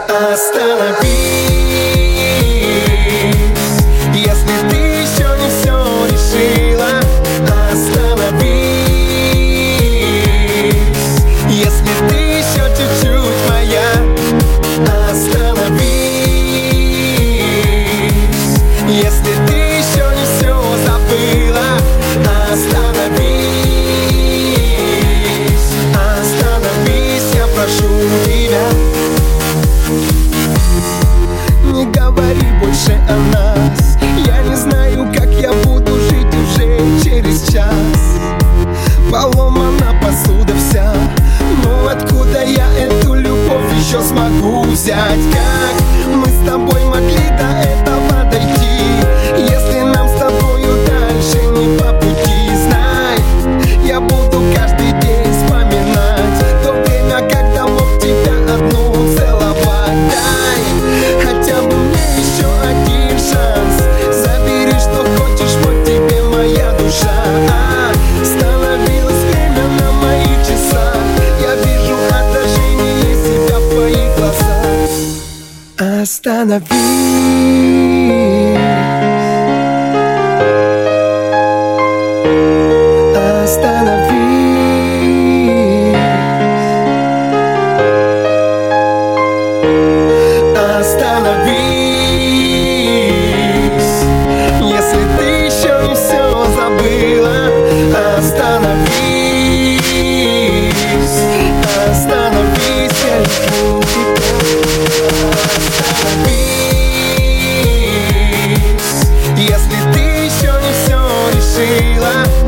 Остановись, если ты еще не все решила. Остановись, если ты еще чуть-чуть моя. Остановись, если ты еще не все забыла. Остановись, остановись, я прошу тебя. Не говори больше о нас. Я не знаю, как я буду жить уже через час. Поломана посуда вся, но откуда я эту любовь еще смогу взять? Как мы с тобой могли до этого дойти, если нам с тобою дальше не по пути? Знай, я буду каждый день вспоминать то время, когда мог тебя одну целовать. Дай хотя бы мне еще один шанс. Забери, что хочешь, вот тебе моя душа. Остановилось время на моих часах. Я вижу отражение себя в твоих глазах. Остановись, остановись, остановись, если ты еще не все забыла. Остановись, остановись, я люблю тебя. Остановись, если ты еще не все решила.